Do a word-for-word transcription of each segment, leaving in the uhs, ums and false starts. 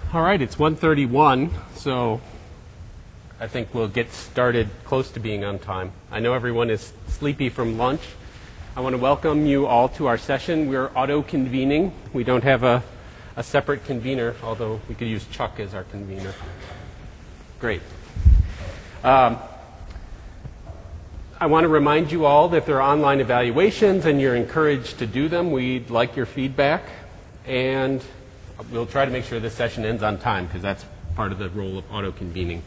All right, it's one thirty-one, so I think we'll get started close to being on time. I know everyone is sleepy from lunch. I want to welcome you all to our session. We're auto-convening. We don't have a, a separate convener, although we could use Chuck as our convener. Great. Um, I want to remind you all that there are online evaluations and you're encouraged to do them. We'd like your feedback, and we'll try to make sure this session ends on time because that's part of the role of auto-convening.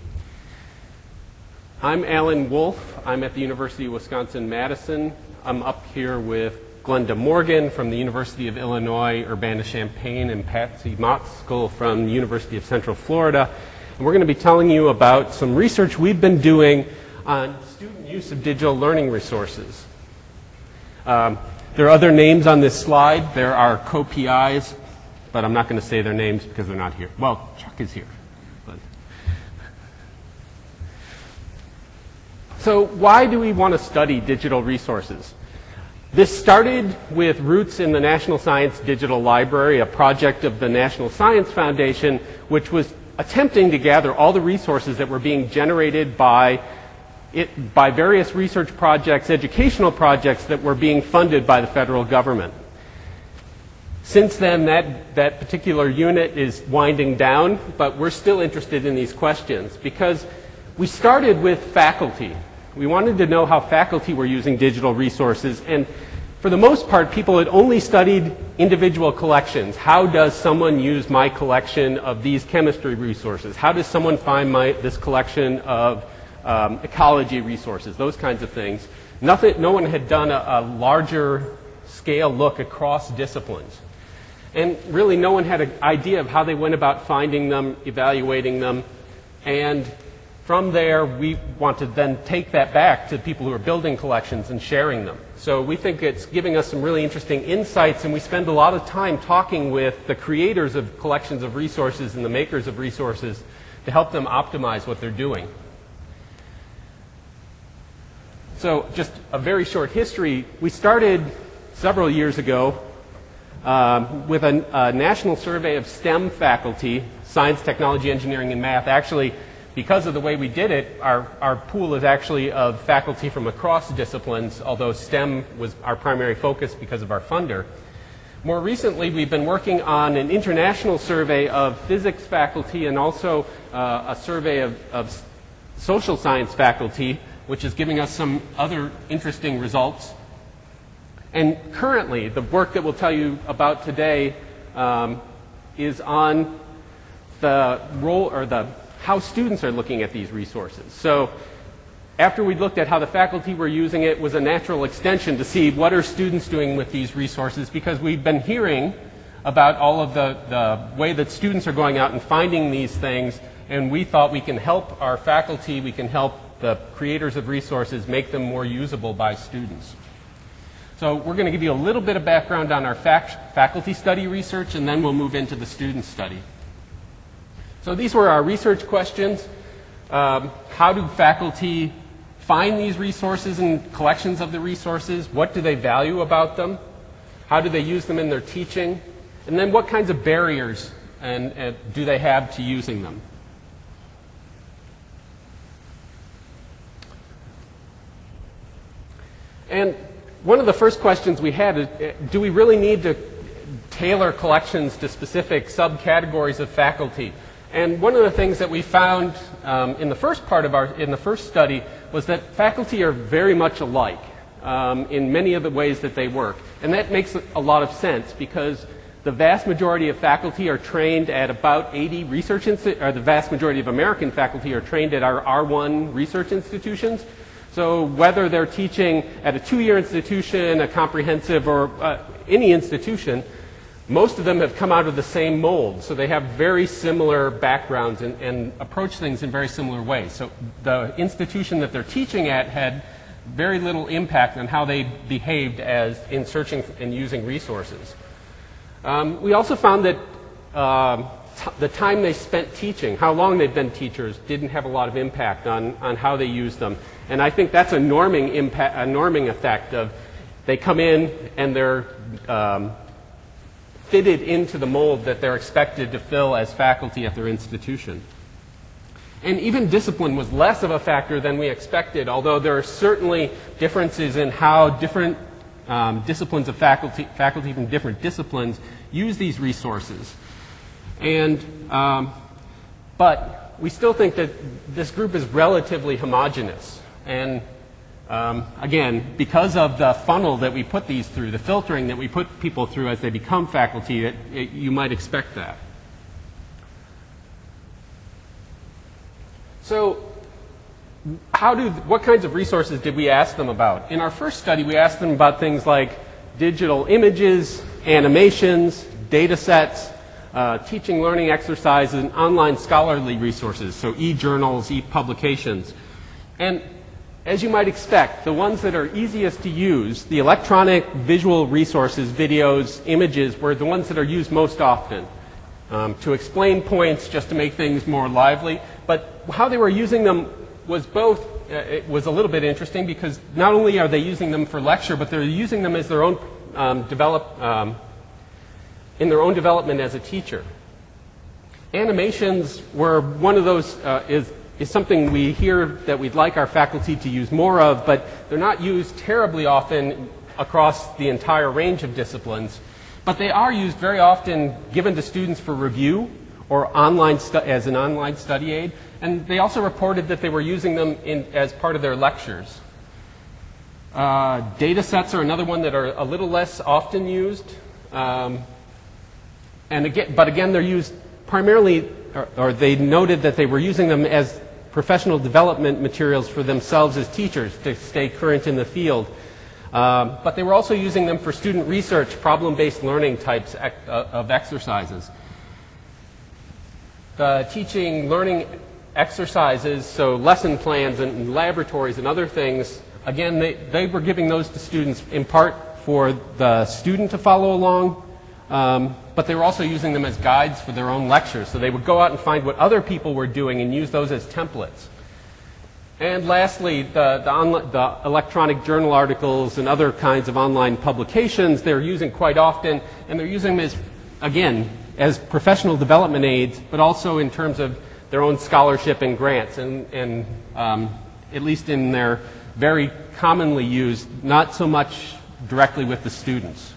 I'm Alan Wolf. I'm at the University of Wisconsin-Madison. I'm up here with Glenda Morgan from the University of Illinois, Urbana-Champaign, and Patsy Motzkel from the University of Central Florida. And we're going to be telling you about some research we've been doing on student use of digital learning resources. Um, there are other names on this slide. There are co-P Is, but I'm not going to say their names because they're not here. Well, Chuck is here. But. So why do we want to study digital resources? This started with roots in the National Science Digital Library, a project of the National Science Foundation, which was attempting to gather all the resources that were being generated by it, by various research projects, educational projects that were being funded by the federal government. Since then, that, that particular unit is winding down, but we're still interested in these questions because we started with faculty. We wanted to know how faculty were using digital resources, and for the most part, people had only studied individual collections. How does someone use my collection of these chemistry resources? How does someone find my, this collection of um, ecology resources? Those kinds of things. Nothing, no one had done a, a larger scale look across disciplines. And really no one had an idea of how they went about finding them, evaluating them, and from there we want to then take that back to people who are building collections and sharing them. So we think it's giving us some really interesting insights, and we spend a lot of time talking with the creators of collections of resources and the makers of resources to help them optimize what they're doing. So just a very short history. We started several years ago Um, with a, a national survey of STEM faculty, science, technology, engineering, and math. Actually, because of the way we did it, our, our pool is actually of faculty from across disciplines, although STEM was our primary focus because of our funder. More recently, we've been working on an international survey of physics faculty and also uh, a survey of, of social science faculty, which is giving us some other interesting results. And currently, the work that we'll tell you about today um, is on the role or the how students are looking at these resources. So after we looked at how the faculty were using it, was a natural extension to see what are students doing with these resources, because we've been hearing about all of the, the way that students are going out and finding these things, and we thought we can help our faculty, we can help the creators of resources make them more usable by students. So we're going to give you a little bit of background on our fac faculty study research, and then we'll move into the student study. So these were our research questions. Um, how do faculty find these resources and collections of the resources? What do they value about them? How do they use them in their teaching? And then what kinds of barriers and, and do they have to using them? And one of the first questions we had is, do we really need to tailor collections to specific subcategories of faculty? And one of the things that we found um, in the first part of our, in the first study, was that faculty are very much alike um, in many of the ways that they work. And that makes a lot of sense, because the vast majority of faculty are trained at about eighty research institutions, or the vast majority of American faculty are trained at our R one research institutions. So whether they're teaching at a two-year institution, a comprehensive, or uh, any institution, most of them have come out of the same mold. So they have very similar backgrounds and, and approach things in very similar ways. So the institution that they're teaching at had very little impact on how they behaved as in searching and using resources. Um, we also found that uh, the time they spent teaching, how long they've been teachers, didn't have a lot of impact on, on how they use them. And I think that's a norming, impact, a norming effect of they come in and they're um, fitted into the mold that they're expected to fill as faculty at their institution. And even discipline was less of a factor than we expected, although there are certainly differences in how different um, disciplines of faculty, faculty from different disciplines use these resources. And, um, but we still think that this group is relatively homogeneous. And um, again, because of the funnel that we put these through, the filtering that we put people through as they become faculty, it, it, you might expect that. So how do, what kinds of resources did we ask them about? In our first study, we asked them about things like digital images, animations, data sets, uh, teaching learning exercises, and online scholarly resources, so e-journals, e-publications. And as you might expect, the ones that are easiest to use, the electronic visual resources, videos, images, were the ones that are used most often um, to explain points, just to make things more lively. But how they were using them was both, uh, it was a little bit interesting because not only are they using them for lecture, but they're using them as their own, um, develop, um, in their own development as a teacher. Animations were one of those, uh, is, is something we hear that we'd like our faculty to use more of, but they're not used terribly often across the entire range of disciplines. But they are used very often given to students for review or online stu- as an online study aid, and they also reported that they were using them in, as part of their lectures. Uh, data sets are another one that are a little less often used, um, and again, but again, they're used primarily, or, or they noted that they were using them as professional development materials for themselves as teachers to stay current in the field. Um, but they were also using them for student research, problem-based learning types ec- uh, of exercises. The teaching learning exercises, so lesson plans and laboratories and other things, again, they, they were giving those to students in part for the student to follow along, um, but they were also using them as guides for their own lectures. So they would go out and find what other people were doing and use those as templates. And lastly, the, the, onla- the electronic journal articles and other kinds of online publications they're using quite often, and they're using them as, again, as professional development aids, but also in terms of their own scholarship and grants, and, and um, at least in their very commonly used, not so much directly with the students.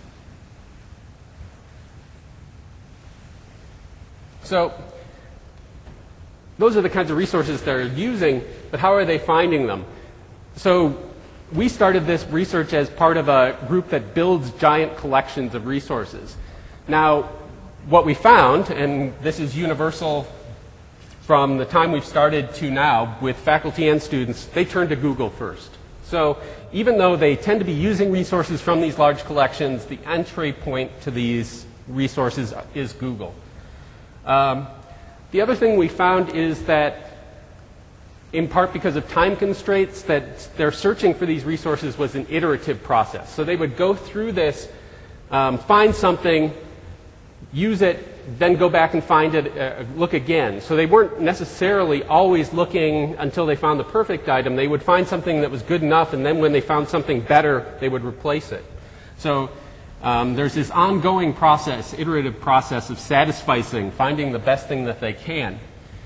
So those are the kinds of resources they're using, but how are they finding them? So we started this research as part of a group that builds giant collections of resources. Now, what we found, and this is universal from the time we've started to now with faculty and students, they turn to Google first. So even though they tend to be using resources from these large collections, the entry point to these resources is Google. Um, the other thing we found is that, in part because of time constraints, that their searching for these resources was an iterative process. So they would go through this, um, find something, use it, then go back and find it, uh, look again. So they weren't necessarily always looking until they found the perfect item. They would find something that was good enough, and then when they found something better, they would replace it. So um, there's this ongoing process, iterative process of satisficing, finding the best thing that they can.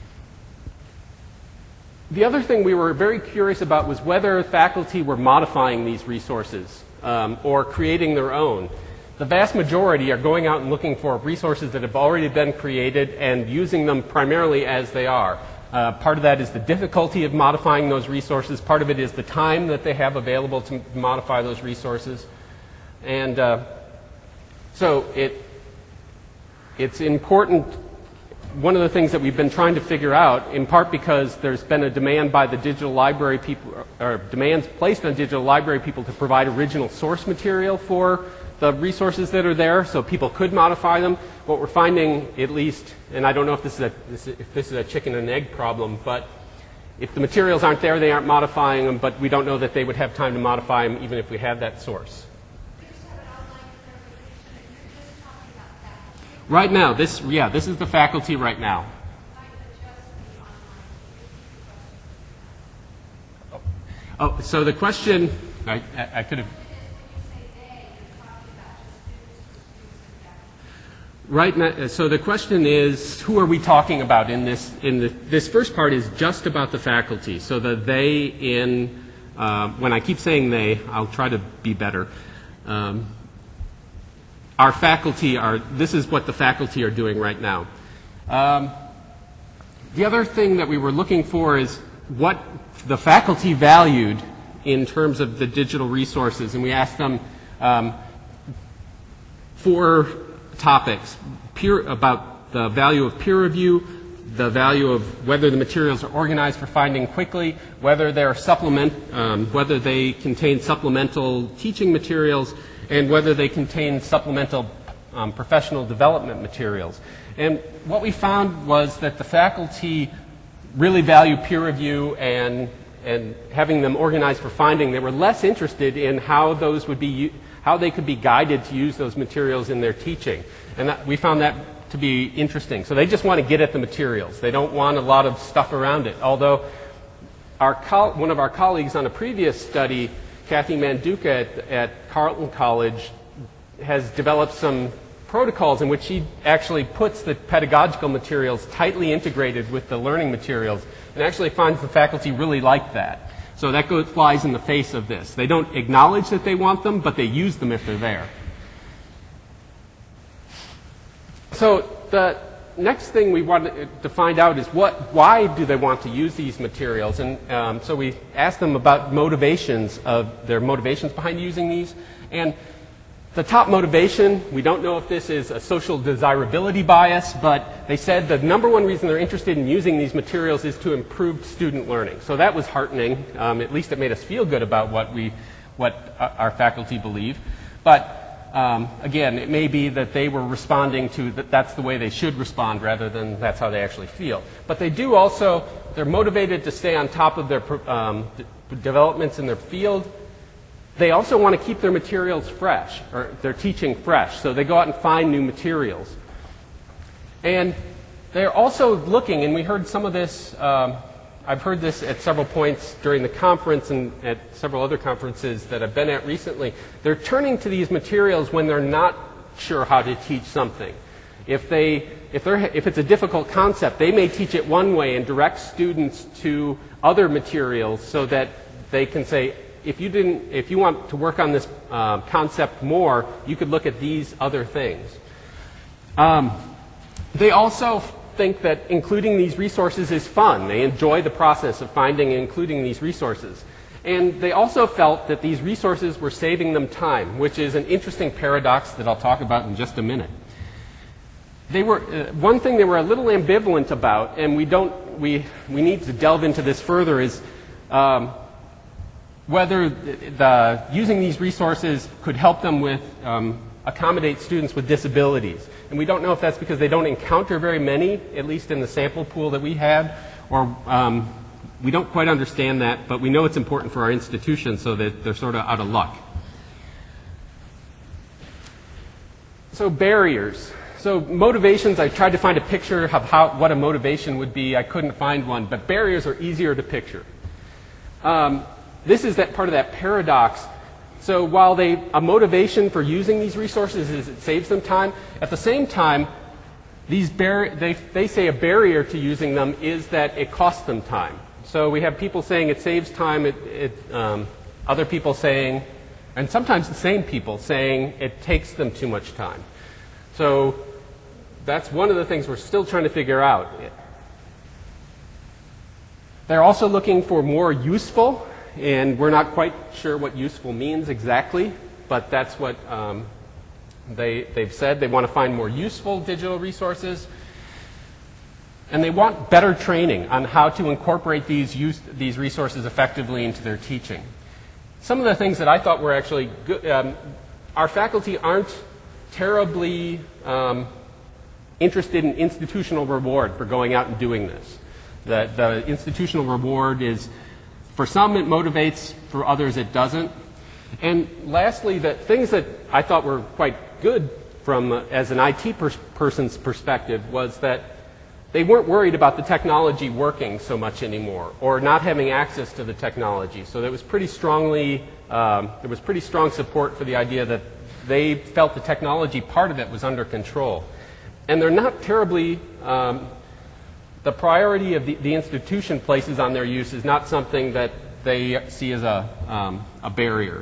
The other thing we were very curious about was whether faculty were modifying these resources um, or creating their own. The vast majority are going out and looking for resources that have already been created and using them primarily as they are. Uh, part of that is the difficulty of modifying those resources. Part of it is the time that they have available to modify those resources. And uh, so it, it's important. One of the things that we've been trying to figure out, in part because there's been a demand by the digital library people, or demands placed on digital library people to provide original source material for the resources that are there, so people could modify them. What we're finding, at least, and I don't know if this is a, this is, if this is a chicken and egg problem, but if the materials aren't there, they aren't modifying them, but we don't know that they would have time to modify them even if we had that source. Right now, this, yeah, this is the faculty right now. Oh, oh so the question, I, I could have. right now, so the question is, who are we talking about in this? In the, this first part is just about the faculty. So the they in, uh, when I keep saying they, I'll try to be better. Um, our faculty are, this is what the faculty are doing right now. Um, the other thing that we were looking for is what the faculty valued in terms of the digital resources, and we asked them um, four topics: peer, about the value of peer review, the value of whether the materials are organized for finding quickly, whether they're supplement, um, whether they contain supplemental teaching materials, and whether they contain supplemental um, professional development materials. And what we found was that the faculty really value peer review and and having them organized for finding. They were less interested in how those would be, how they could be guided to use those materials in their teaching. And that, we found that to be interesting. So they just want to get at the materials. They don't want a lot of stuff around it. Although our co- one of our colleagues on a previous study, Kathy Manduka at, at Carleton College, has developed some protocols in which she actually puts the pedagogical materials tightly integrated with the learning materials, and actually finds the faculty really like that. So that goes, flies in the face of this. They don't acknowledge that they want them, but they use them if they're there. So the next thing we wanted to find out is what, why do they want to use these materials? And um, so we asked them about motivations of their motivations behind using these. And the top motivation, we don't know if this is a social desirability bias, but they said the number one reason they're interested in using these materials is to improve student learning. So that was heartening. Um, at least it made us feel good about what we, what our faculty believe. But um, again, it may be that they were responding to that that's the way they should respond rather than that's how they actually feel. But they do also, they're motivated to stay on top of their um, d- developments in their field. They also want to keep their materials fresh, or their teaching fresh, so they go out and find new materials. And they're also looking, and we heard some of this, um, I've heard this at several points during the conference and at several other conferences that I've been at recently. They're turning to these materials when they're not sure how to teach something. If they, if they're, if it's a difficult concept, they may teach it one way and direct students to other materials so that they can say, if you didn't, if you want to work on this uh, concept more, you could look at these other things. Um, they also think that including these resources is fun. They enjoy the process of finding and including these resources. And they also felt that these resources were saving them time, which is an interesting paradox that I'll talk about in just a minute. They were, uh, one thing they were a little ambivalent about, and we don't, we, we need to delve into this further, is um, whether the, using these resources could help them with, um, accommodate students with disabilities. And we don't know if that's because they don't encounter very many, at least in the sample pool that we had, or um, we don't quite understand that, but we know it's important for our institution so that they're sort of out of luck. So barriers. So motivations, I tried to find a picture of how, what a motivation would be. I couldn't find one, but barriers are easier to picture. Um, This is that part of that paradox. So while they, a motivation for using these resources is it saves them time, at the same time, these bar- they, they say a barrier to using them is that it costs them time. So we have people saying it saves time, it, it, um, other people saying, and sometimes the same people saying it takes them too much time. So that's one of the things we're still trying to figure out. They're also looking for more useful. And we're not quite sure what useful means exactly, but that's what um, they, they've said. They want to find more useful digital resources. And they want better training on how to incorporate these, use, these resources effectively into their teaching. Some of the things that I thought were actually good, um, our faculty aren't terribly um, interested in institutional reward for going out and doing this. The, the institutional reward is, for some it motivates, for others it doesn't. And lastly, the things that I thought were quite good from, uh, as an I T pers- person's perspective, was that they weren't worried about the technology working so much anymore, or not having access to the technology. So there was pretty strongly, um, there was pretty strong support for the idea that they felt the technology part of it was under control. and they're not terribly, um, the priority of the, the institution places on their use is not something that they see as a, um, a barrier.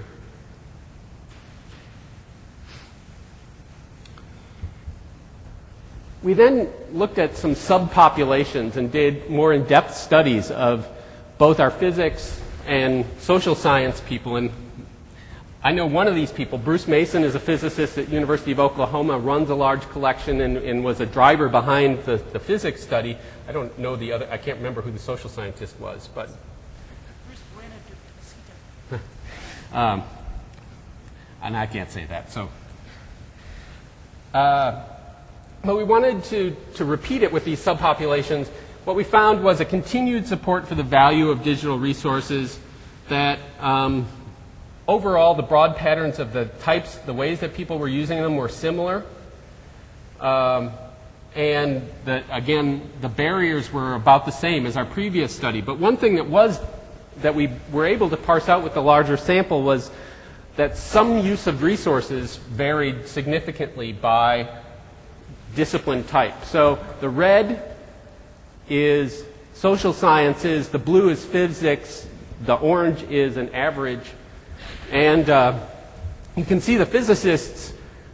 We then looked at some subpopulations and did more in-depth studies of both our physics and social science people. And I know one of these people, Bruce Mason, is a physicist at University of Oklahoma, runs a large collection and, and was a driver behind the, the physics study. I don't know the other, I can't remember who the social scientist was, but. um, and I can't say that, so. Uh, But we wanted to, to repeat it with these subpopulations. What we found was a continued support for the value of digital resources, that um, overall the broad patterns of the types, the ways that people were using them were similar. Um, and that, again, the barriers were about the same as our previous study. But one thing that was, that we were able to parse out with the larger sample was that some use of resources varied significantly by discipline type. So the red is social sciences, the blue is physics, the orange is an average. And uh, you can see the physicists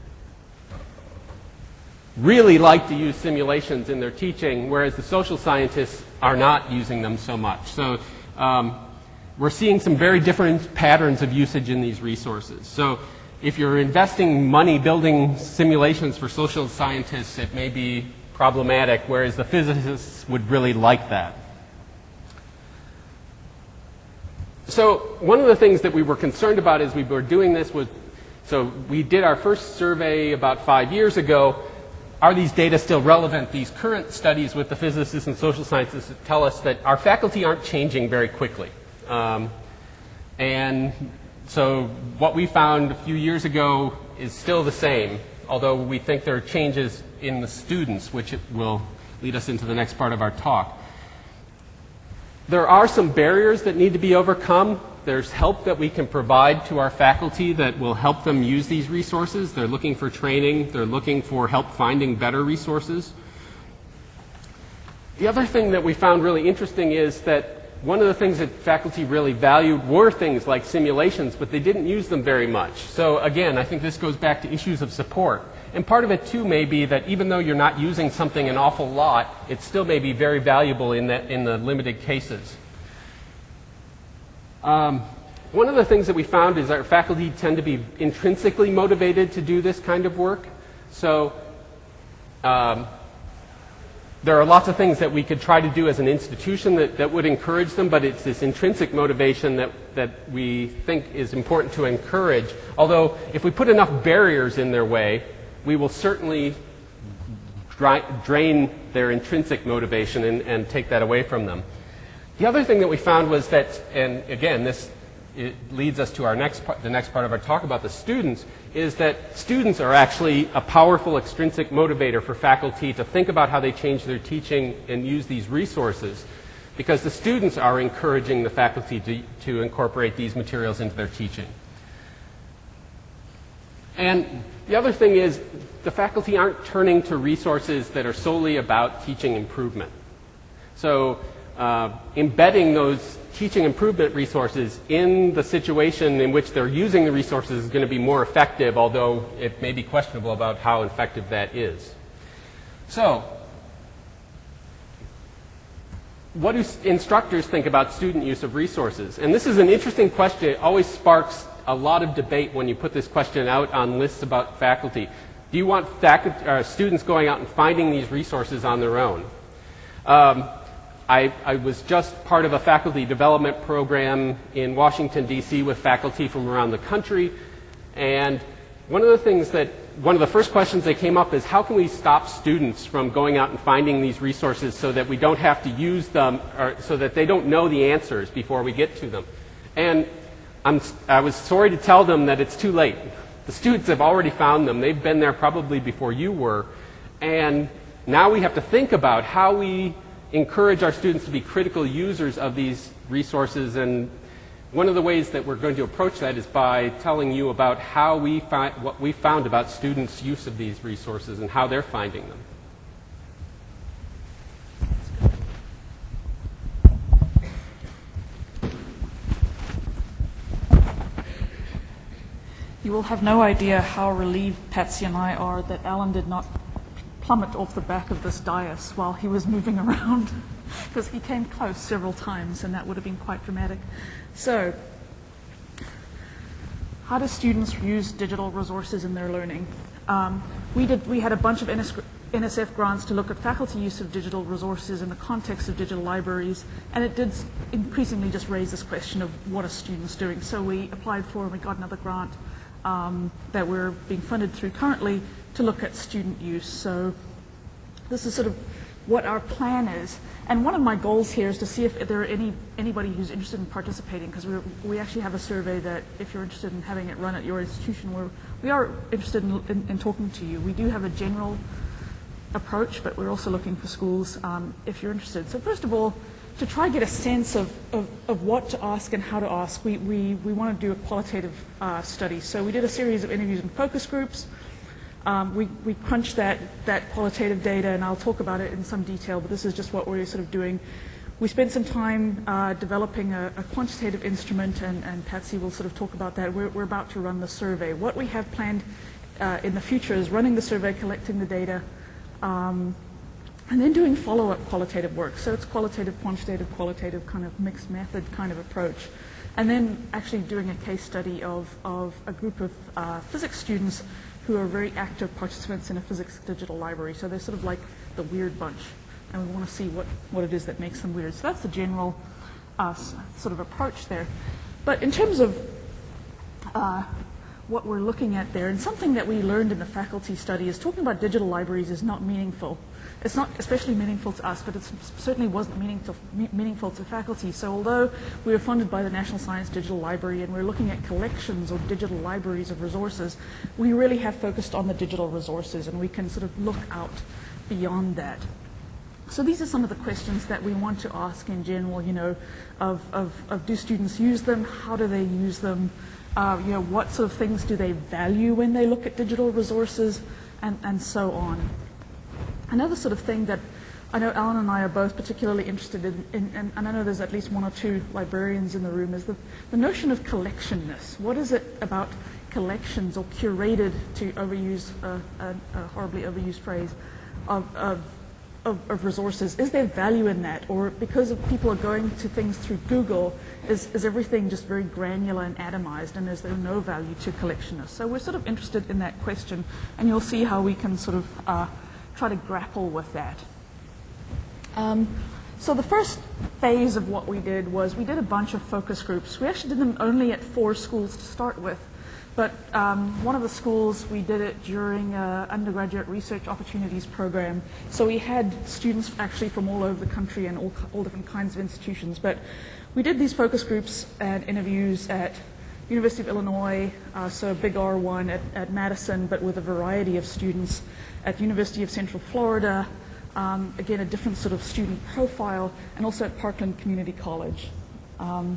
really like to use simulations in their teaching, whereas the social scientists are not using them so much. So um, we're seeing some very different patterns of usage in these resources. So if you're investing money building simulations for social scientists, it may be problematic, whereas the physicists would really like that. So one of the things that we were concerned about as we were doing this was, so we did our first survey about five years ago. Are these data still relevant? These current studies with the physicists and social scientists tell us that our faculty aren't changing very quickly. Um, and So what we found a few years ago is still the same, although we think there are changes in the students, which will lead us into the next part of our talk. There are some barriers that need to be overcome. There's help that we can provide to our faculty that will help them use these resources. They're looking for training. They're looking for help finding better resources. The other thing that we found really interesting is that one of the things that faculty really valued were things like simulations, but they didn't use them very much. So again, I think this goes back to issues of support. And part of it too may be that even though you're not using something an awful lot, it still may be very valuable in, that, in the limited cases. Um, one of the things that we found is our faculty tend to be intrinsically motivated to do this kind of work. So um, there are lots of things that we could try to do as an institution that, that would encourage them, but it's this intrinsic motivation that, that we think is important to encourage. Although, if we put enough barriers in their way, we will certainly dry, drain their intrinsic motivation and, and take that away from them. The other thing that we found was that, and again, this it leads us to our next part, the next part of our talk about the students, is that students are actually a powerful extrinsic motivator for faculty to think about how they change their teaching and use these resources, because the students are encouraging the faculty to, to incorporate these materials into their teaching. And the other thing is the faculty aren't turning to resources that are solely about teaching improvement. So uh, embedding those teaching improvement resources in the situation in which they're using the resources is going to be more effective, although it may be questionable about how effective that is. So, what do instructors think about student use of resources? And this is an interesting question. It always sparks a lot of debate when you put this question out on lists about faculty. Do you want faculty, uh, students going out and finding these resources on their own? Um, I, I was just part of a faculty development program in Washington, D C with faculty from around the country. And one of the things that, one of the first questions that came up is how can we stop students from going out and finding these resources so that we don't have to use them, or so that they don't know the answers before we get to them? And I'm, I was sorry to tell them that it's too late. The students have already found them. They've been there probably before you were. And now we have to think about how we encourage our students to be critical users of these resources, and one of the ways that we're going to approach that is by telling you about how we find, what we found about students' use of these resources and how they're finding them. you will have no idea how relieved Patsy and I are that Alan did not plummet off the back of this dais while he was moving around, because he came close several times, and that would have been quite dramatic. So, how do students use digital resources in their learning? Um, we did. We had a bunch of N S F grants to look at faculty use of digital resources in the context of digital libraries, and it did increasingly just raise this question of what are students doing. So we applied for and we got another grant um, that we're being funded through currently to look at student use. So this is sort of what our plan is. And one of my goals here is to see if there are any anybody who's interested in participating, because we we actually have a survey that if you're interested in having it run at your institution, we're, we are interested in, in, in talking to you. We do have a general approach, but we're also looking for schools um, if you're interested. So first of all, to try to get a sense of, of, of what to ask and how to ask, we, we, we want to do a qualitative uh, study. So we did a series of interviews and focus groups. Um, we, we crunched that, that qualitative data, and I'll talk about it in some detail, but this is just what we're sort of doing. We spent some time uh, developing a, a quantitative instrument, and, and Patsy will sort of talk about that. We're, we're about to run the survey. What we have planned uh, in the future is running the survey, collecting the data, um, and then doing follow-up qualitative work. So it's qualitative, quantitative, qualitative, kind of mixed method kind of approach. And then actually doing a case study of, of a group of uh, physics students who are very active participants in a physics digital library. So they're sort of like the weird bunch, and we want to see what, what it is that makes them weird. So that's the general uh, sort of approach there. But in terms of uh, what we're looking at there, and something that we learned in the faculty study is talking about digital libraries is not meaningful. It's not especially meaningful to us, but it certainly wasn't meaningful, meaningful to faculty. So although we were funded by the National Science Digital Library and we're looking at collections or digital libraries of resources, we really have focused on the digital resources, and we can sort of look out beyond that. So these are some of the questions that we want to ask in general, you know, of, of, of do students use them, how do they use them, uh, you know, what sort of things do they value when they look at digital resources, and, and so on. Another sort of thing that I know Alan and I are both particularly interested in, in and, and I know there's at least one or two librarians in the room, is the, the notion of collectionness. What is it about collections, or curated, to overuse a, a, a horribly overused phrase, of, of, of, of resources? Is there value in that? Or because of people are going to things through Google, is, is everything just very granular and atomized, and is there no value to collectionness? So we're sort of interested in that question, and you'll see how we can sort of uh, try to grapple with that. Um, so the first phase of what we did was we did a bunch of focus groups. We actually did them only at four schools to start with, but um, one of the schools we did it during an undergraduate research opportunities program. So we had students actually from all over the country and all, all different kinds of institutions, but we did these focus groups and interviews at University of Illinois, uh, so Big R one at, at Madison, but with a variety of students, at University of Central Florida, um, again a different sort of student profile, and also at Parkland Community College. Um,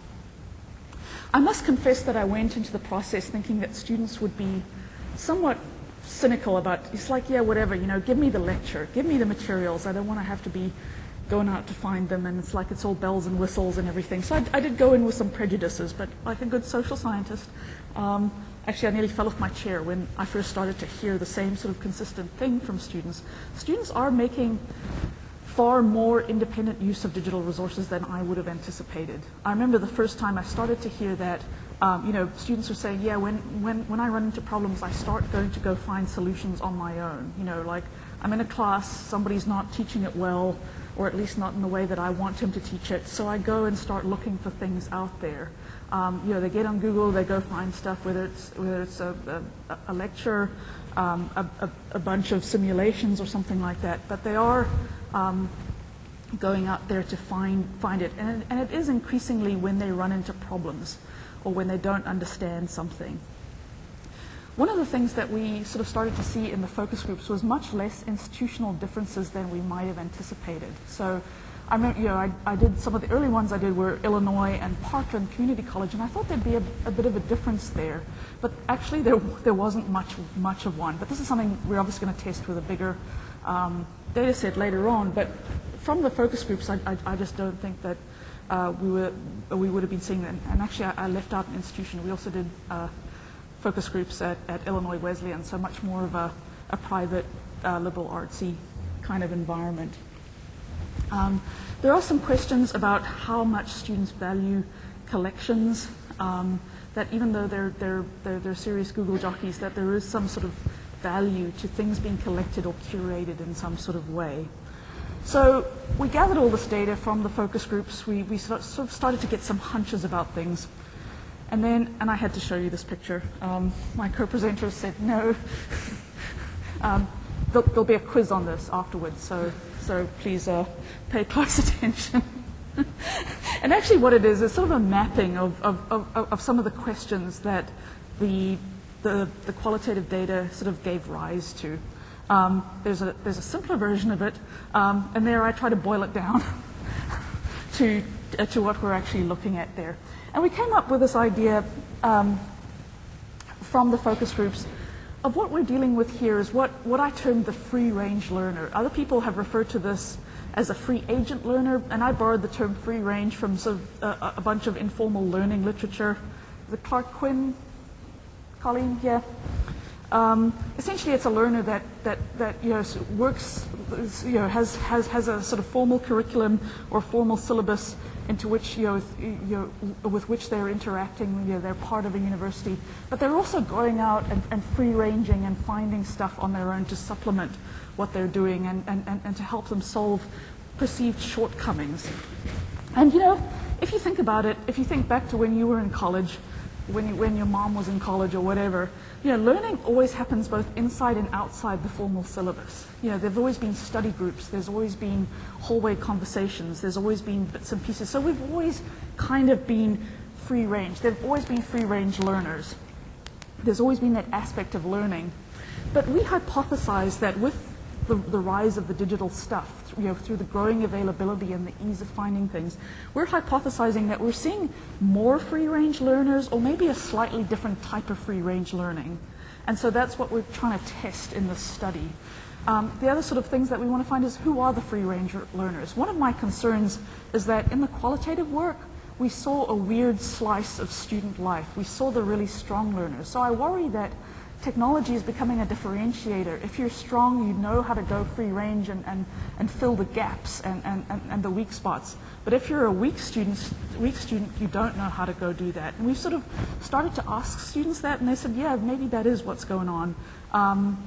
I must confess that I went into the process thinking that students would be somewhat cynical about, it's like, yeah, whatever, you know, give me the lecture, give me the materials, I don't want to have to be going out to find them, and it's like it's all bells and whistles and everything. So I, I did go in with some prejudices, but like a good social scientist, um, actually I nearly fell off my chair when I first started to hear the same sort of consistent thing from students. Students are making far more independent use of digital resources than I would have anticipated. I remember the first time I started to hear that, um, you know, students were saying, yeah, when, when, when I run into problems, I start going to go find solutions on my own. You know, like I'm in a class, somebody's not teaching it well, or at least not in the way that I want him to teach it. So I go and start looking for things out there. Um, you know, they get on Google, they go find stuff, whether it's whether it's a, a, a lecture, um, a, a, a bunch of simulations, or something like that. But they are um, going out there to find find it, and it, and it is increasingly when they run into problems, or when they don't understand something. One of the things that we sort of started to see in the focus groups was much less institutional differences than we might have anticipated. So I remember, you know, I, I did some of the early ones I did were Illinois and Parkland Community College, and I thought there'd be a, a bit of a difference there. But actually there, there wasn't much, much of one. But this is something we're obviously going to test with a bigger um, data set later on. But from the focus groups, I, I, I just don't think that uh, we, were, we would have been seeing that. And actually I, I left out an institution. We also did uh, focus groups at, at Illinois Wesleyan, so much more of a, a private, uh, liberal artsy kind of environment. Um, there are some questions about how much students value collections, um, that even though they're, they're, they're, they're serious Google jockeys, that there is some sort of value to things being collected or curated in some sort of way. So we gathered all this data from the focus groups. We, we sort of started to get some hunches about things. And then, and I had to show you this picture. Um, my co-presenters said, no, um, there'll, there'll be a quiz on this afterwards, so, so please uh, pay close attention. And actually what it is, is sort of a mapping of, of, of, of some of the questions that the, the, the qualitative data sort of gave rise to. Um, there's, a, there's a simpler version of it, um, and there I try to boil it down to, uh, to what we're actually looking at there. And we came up with this idea um, from the focus groups of what we're dealing with here is what, what I termed the free-range learner. Other people have referred to this as a free agent learner, and I borrowed the term free range from sort of a, a bunch of informal learning literature. The Clark Quinn, Colleen, yeah. Um, essentially, it's a learner that that that you know works, you know, has has has a sort of formal curriculum or formal syllabus into which you know, with, you know with which they're interacting. You know, they're part of a university, but they're also going out and, and free ranging and finding stuff on their own to supplement what they're doing and, and, and, and to help them solve perceived shortcomings. And you know, if you think about it, if you think back to when you were in college, when, you, when your mom was in college or whatever, you know, learning always happens both inside and outside the formal syllabus. You know, there've always been study groups, there's always been hallway conversations, there's always been bits and pieces. So we've always kind of been free range. There've always been free range learners. There's always been that aspect of learning. But we hypothesized that with The, the rise of the digital stuff, you know, through the growing availability and the ease of finding things, we're hypothesizing that we're seeing more free-range learners or maybe a slightly different type of free-range learning. And so that's what we're trying to test in this study. Um, the other sort of things that we want to find is who are the free-range learners? One of my concerns is that in the qualitative work, we saw a weird slice of student life. We saw the really strong learners. So I worry that technology is becoming a differentiator. If you're strong, you know how to go free range and, and, and fill the gaps and, and, and, and the weak spots. But if you're a weak student, weak student, you don't know how to go do that. And we've sort of started to ask students that, and they said, yeah, maybe that is what's going on. Um,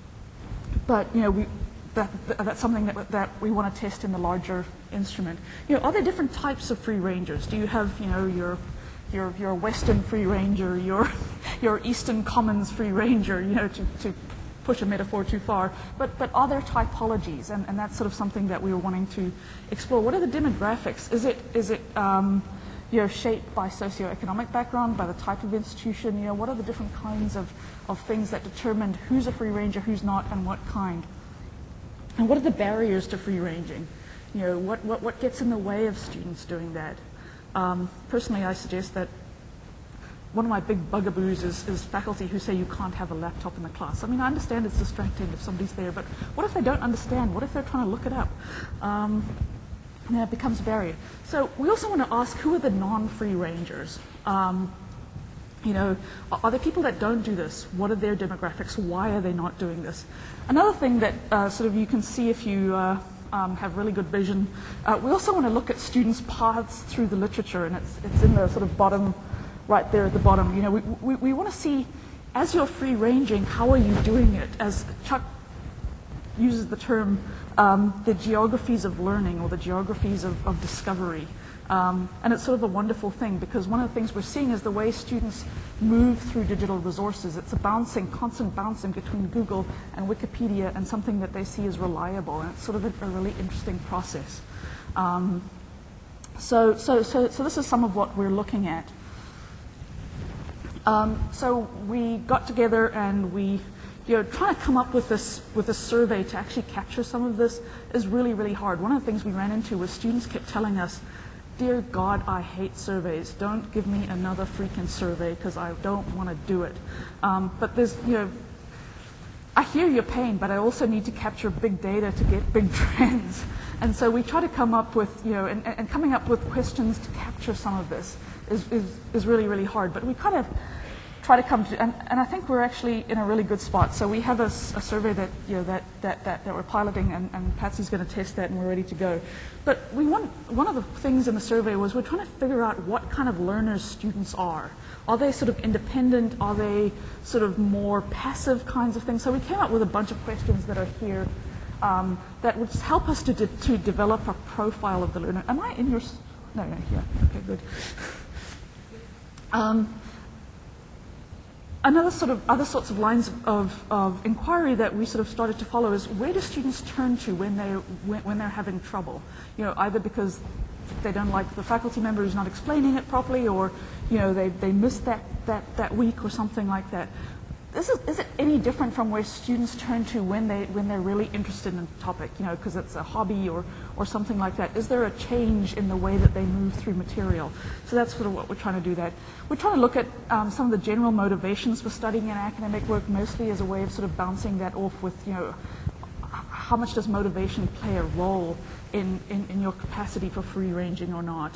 but you know, we, that, that's something that, that we want to test in the larger instrument. You know, are there different types of free rangers? Do you have, you know, your Your, your Western free ranger, your, your Eastern Commons free ranger, you know, to, to push a metaphor too far. But, but are there typologies? And, and that's sort of something that we were wanting to explore. What are the demographics? Is it, is it um, you know, shaped by socioeconomic background, by the type of institution? You know, what are the different kinds of, of things that determine who's a free ranger, who's not, and what kind? And what are the barriers to free ranging? You know, what, what, what gets in the way of students doing that? Um, personally, I suggest that one of my big bugaboos is, is faculty who say you can't have a laptop in the class. I mean, I understand it's distracting if somebody's there, but what if they don't understand? What if they're trying to look it up? Um, and then it becomes a barrier. So we also want to ask, who are the non-free rangers? Um, you know, are, are there people that don't do this? What are their demographics? Why are they not doing this? Another thing that uh, sort of you can see if you uh, Um, have really good vision. Uh, we also want to look at students' paths through the literature, and it's, it's in the sort of bottom, right there at the bottom. You know, we, we, we want to see, as you're free ranging, how are you doing it? As Chuck uses the term, um, the geographies of learning or the geographies of, of discovery. Um, and it's sort of a wonderful thing because one of the things we're seeing is the way students move through digital resources. It's a bouncing, constant bouncing between Google and Wikipedia and something that they see as reliable. And it's sort of a, a really interesting process. Um, so, so, so, so this is some of what we're looking at. Um, so we got together and we, you know, trying to come up with this with a survey to actually capture some of this is really, really hard. One of the things we ran into was students kept telling us, dear God, I hate surveys. Don't give me another freaking survey because I don't want to do it. Um, but there's, you know, I hear your pain, but I also need to capture big data to get big trends. And so we try to come up with, you know, and, and coming up with questions to capture some of this is, is, is really, really hard. But we kind of try to come to, and, and I think we're actually in a really good spot. So we have a, a survey that, you know, that, that, that, that we're piloting, and, and Patsy's going to test that, and we're ready to go. But we want, one of the things in the survey was we're trying to figure out what kind of learners students are. Are they sort of independent? Are they sort of more passive kinds of things? So we came up with a bunch of questions that are here um, that would help us to, de to develop a profile of the learner. Am I in your, no, no, here, okay, good. Um, Another sort of other sorts of lines of, of inquiry that we sort of started to follow is where do students turn to when they when, when they're having trouble? You know, either because they don't like the faculty member who's not explaining it properly, or you know they they missed that that that week or something like that. This is is it any different from where students turn to when they when they're really interested in a topic? You know, because it's a hobby or or something like that. Is there a change in the way that they move through material? So that's sort of what we're trying to do. That we're trying to look at um, some of the general motivations for studying an academic work, mostly as a way of sort of bouncing that off with, you know, how much does motivation play a role in in, in your capacity for free ranging or not?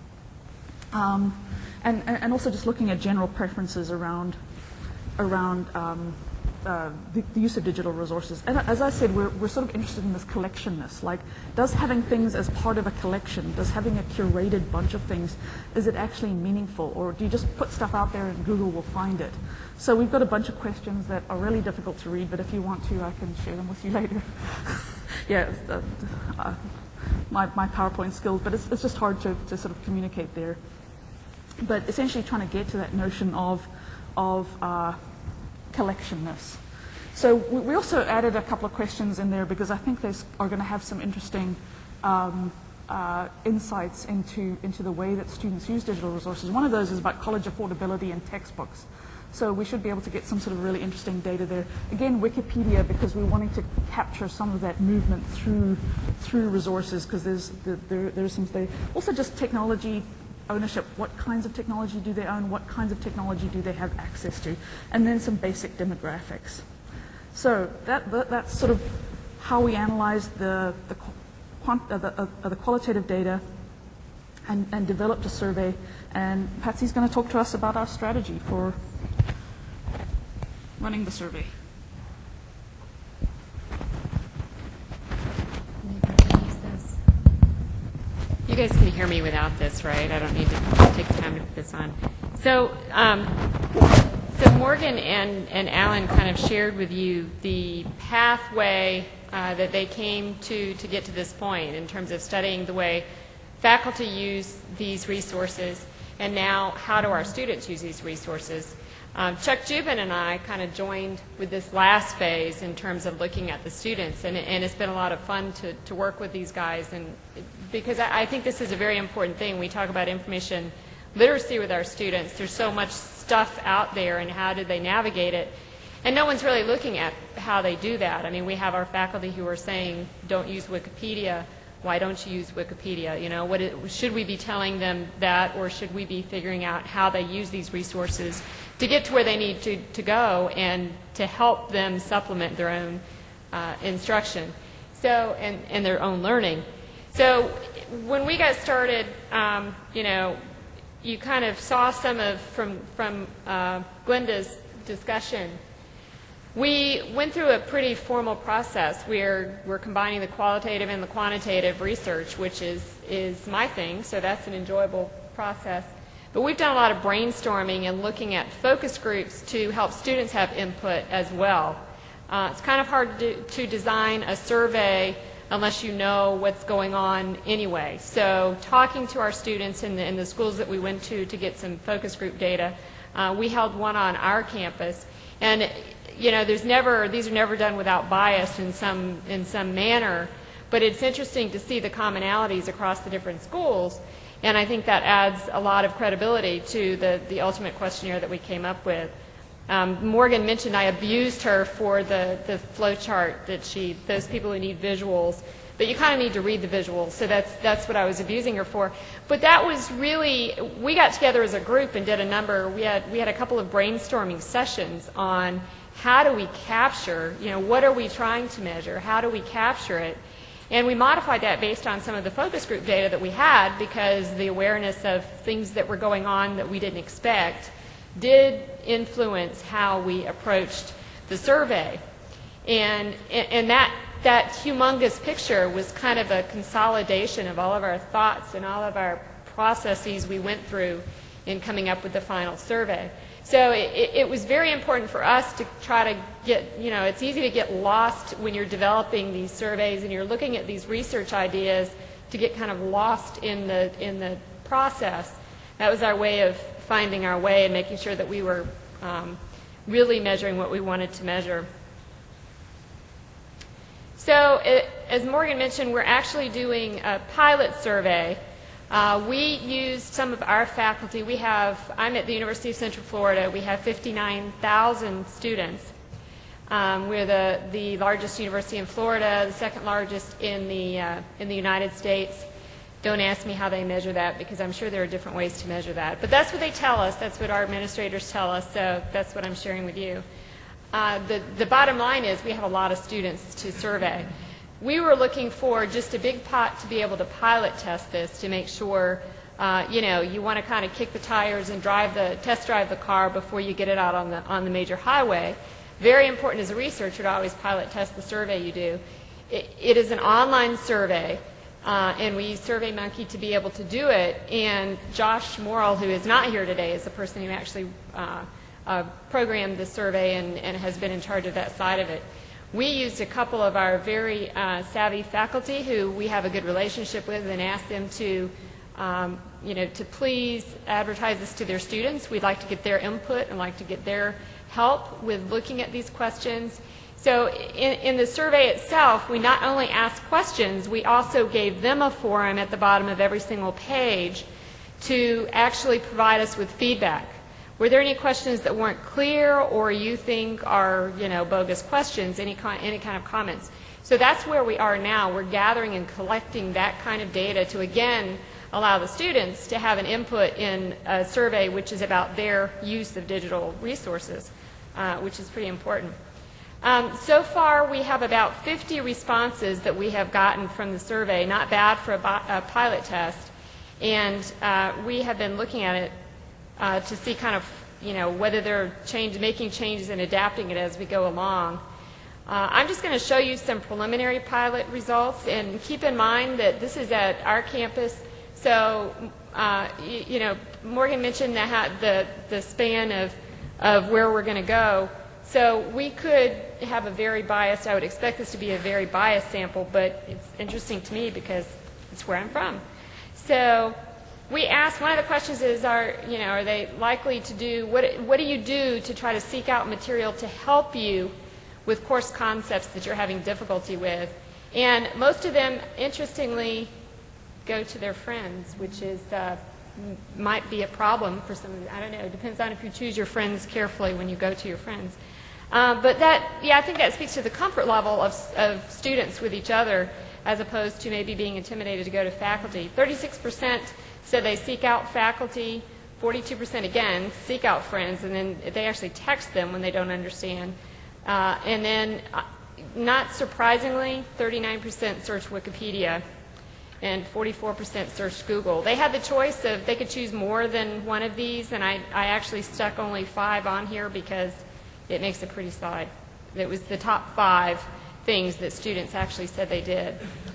Um, and and also just looking at general preferences around. around um, uh, the, the use of digital resources. And as I said, we're, we're sort of interested in this collectionness. Like, does having things as part of a collection, does having a curated bunch of things, is it actually meaningful? Or do you just put stuff out there and Google will find it? So we've got a bunch of questions that are really difficult to read, but if you want to, I can share them with you later. yeah, uh, uh, my, my PowerPoint skills, but it's, it's just hard to, to sort of communicate there. But essentially trying to get to that notion of of uh, collectionness. So we also added a couple of questions in there because I think they are going to have some interesting um, uh, insights into, into the way that students use digital resources. One of those is about college affordability and textbooks. So we should be able to get some sort of really interesting data there. Again, Wikipedia, because we're wanting to capture some of that movement through, through resources, because there's, there, there's some, they, also just technology ownership. What kinds of technology do they own? What kinds of technology do they have access to? And then some basic demographics. So that, that that's sort of how we analyzed the the, quant, uh, the, uh, the qualitative data and, and developed a survey. And Patsy's going to talk to us about our strategy for running the survey. You guys can hear me without this, right? I don't need to take time to put this on. So, um, so Morgan and, and Alan kind of shared with you the pathway uh, that they came to to get to this point in terms of studying the way faculty use these resources, and now how do our students use these resources. Um, Chuck Jubin and I kind of joined with this last phase in terms of looking at the students, and, and it's been a lot of fun to, to work with these guys, and because I, I think this is a very important thing. We talk about information literacy with our students. There's so much stuff out there, and how do they navigate it? And no one's really looking at how they do that. I mean, we have our faculty who are saying, don't use Wikipedia. Why don't you use Wikipedia? You know, what it, should we be telling them that, or should we be figuring out how they use these resources to get to where they need to, to go and to help them supplement their own uh, instruction so, and, and their own learning? So when we got started, um, you know, you kind of saw some of, from, from uh, Glenda's discussion, we went through a pretty formal process. We're, we're combining the qualitative and the quantitative research, which is, is my thing, so that's an enjoyable process. But we've done a lot of brainstorming and looking at focus groups to help students have input as well. Uh, it's kind of hard to, to design a survey unless you know what's going on anyway. So talking to our students in the, in the schools that we went to to get some focus group data, uh, we held one on our campus. And you know, there's never, these are never done without bias in some, in some manner, but it's interesting to see the commonalities across the different schools, and I think that adds a lot of credibility to the, the ultimate questionnaire that we came up with. Um, Morgan mentioned I abused her for the, the flow chart that she, those people who need visuals, but you kind of need to read the visuals, so that's, that's what I was abusing her for. But that was really, we got together as a group and did a number, we had, we had a couple of brainstorming sessions on how do we capture, you know, what are we trying to measure, how do we capture it? And we modified that based on some of the focus group data that we had, because the awareness of things that were going on that we didn't expect did influence how we approached the survey. And, and that, that humongous picture was kind of a consolidation of all of our thoughts and all of our processes we went through in coming up with the final survey. So it, it was very important for us to try to get, you know, it's easy to get lost when you're developing these surveys and you're looking at these research ideas, to get kind of lost in the, in the process. That was our way of finding our way and making sure that we were um, really measuring what we wanted to measure. So it, as Morgan mentioned, we're actually doing a pilot survey. Uh, we used some of our faculty. We have, I'm at the University of Central Florida. We have fifty-nine thousand students. Um, we're the, the largest university in Florida, the second largest in the, uh, in the United States. Don't ask me how they measure that, because I'm sure there are different ways to measure that. But that's what they tell us. That's what our administrators tell us, so that's what I'm sharing with you. Uh, the, the bottom line is we have a lot of students to survey. We were looking for just a big pot to be able to pilot test this, to make sure, uh, you know, you want to kind of kick the tires and drive the, test drive the car before you get it out on the, on the major highway. Very important as a researcher to always pilot test the survey you do. It, it is an online survey, uh, and we use SurveyMonkey to be able to do it. And Josh Morrill, who is not here today, is the person who actually uh, uh, programmed the survey and, and has been in charge of that side of it. We used a couple of our very uh, savvy faculty who we have a good relationship with, and asked them to, um, you know, to please advertise this to their students. We'd like to get their input and like to get their help with looking at these questions. So in, in the survey itself, we not only asked questions, we also gave them a forum at the bottom of every single page to actually provide us with feedback. Were there any questions that weren't clear, or you think are, you know, bogus questions, any kind, any kind of comments? So that's where we are now. We're gathering and collecting that kind of data to, again, allow the students to have an input in a survey which is about their use of digital resources, uh, which is pretty important. Um, so far, we have about fifty responses that we have gotten from the survey, not bad for a, a pilot test, and uh, we have been looking at it uh, to see kind of, you know, whether they're change, making changes and adapting it as we go along. Uh, I'm just going to show you some preliminary pilot results, and keep in mind that this is at our campus. So, uh, you, you know, Morgan mentioned the, the, the span of, of where we're going to go. So we could have a very biased, I would expect this to be a very biased sample, but it's interesting to me because it's where I'm from. So we asked, one of the questions is, are, you know, are they likely to do, what, what do you do to try to seek out material to help you with course concepts that you're having difficulty with? And most of them, interestingly, go to their friends, which is uh, might be a problem for some of them. I don't know. It depends on if you choose your friends carefully when you go to your friends. Uh, but that, yeah, I think that speaks to the comfort level of, of students with each other, as opposed to maybe being intimidated to go to faculty. thirty-six percent said they seek out faculty. forty-two percent, again, seek out friends, and then they actually text them when they don't understand. Uh, and then, uh, not surprisingly, thirty-nine percent search Wikipedia, and forty-four percent searched Google. They had the choice of, they could choose more than one of these, and I, I actually stuck only five on here because it makes a pretty slide. It was the top five things that students actually said they did.